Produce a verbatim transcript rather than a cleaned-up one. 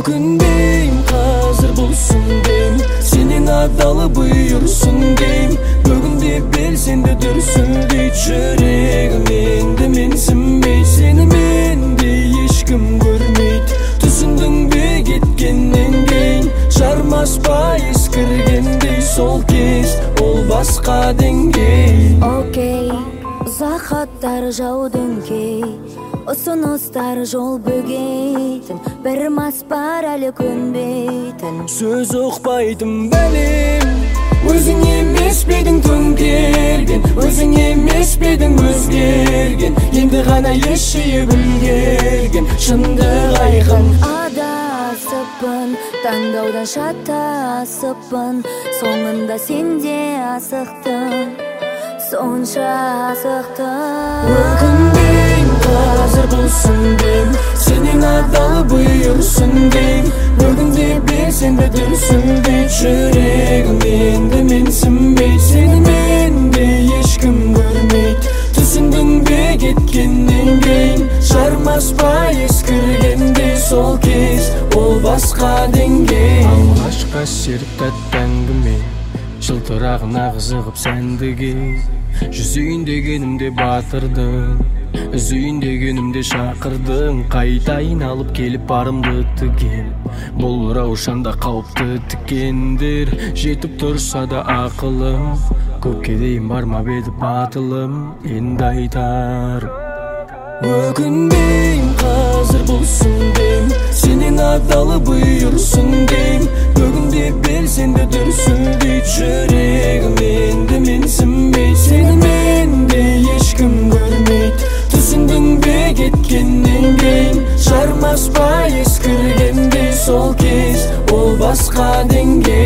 Өкінбейм, қазір болсын дейм, сенен адалы бұйырсын дейм. Бүгінде белсенді дүрсілдей жүрегім, енді менсінбей сені менде ешкім көрмейді. Түсіндің бе кеткеннен кейін, жармас пайыз кіргендей сол кез, ол басқа деңгей. Окей, ұзақ хаттар жаудың кей, ұсыныстар жол бөгейтін, бір мас бар әлі көнбейтін. Сөз ұқпайтын бәлем, өзің емес педің төңкерген, өзің емес педің өзгерген, енді ғана ес жиып үлгерген шындық айқын. Адасыппын, таңдаудан шатасыппын, соңында сен де асықтың, сонша асықтың. Өкінбейм, қазір болсын дейм, сенен адалы бұйырсын дейм. Бүгінде белсенді дүрсілдей жүрегім, енді менсінбей сені менде ешкім көрмейді. Түсіндің бе кеткеннен кейін, жармас пайыз кіргендей сол кез, ол басқа деңгей. Алғашқа серік тәтті әңгіме, жылтырағына қызығып сәндіге, жүзейін дегенімде батырдың, үзейін дегенімде шақырдың. Қайтайын алып келіп барымды тігем, бұл раушанда қауіпті тікендер. Жетіп тұрса да ақылым, көпке дейін бармап еді батылым, енді айтарым. Өкінбейм, қазір болсын дейм, сенен адалы бұйырсын дейм. Бүгінде белсенді дүрсілдей жүрегім, енді менсінбей сені менде ешкім көрмейді. Түсіндің бе кеткеннен кейін, жармас пайыз кіргендей сол кез, ол басқа деңгей.